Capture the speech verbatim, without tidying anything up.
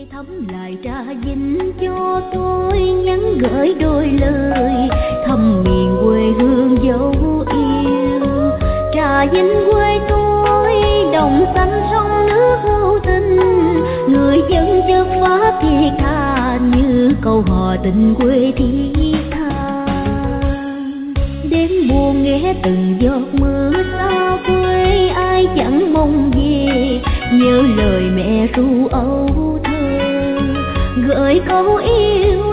thấm lại trà dinh cho tôi, nhắn gửi đôi lời thăm miền quê hương dấu yêu. Trà dinh quê tôi đồng xanh sông nước hữu tình, người dân chất phát thiết tha như câu hò tình quê thiết tha. Đêm buồn nghe từng giọt mưa xa quê, ai chẳng mong về nhớ lời mẹ ru âu thơ, gửi câu yêu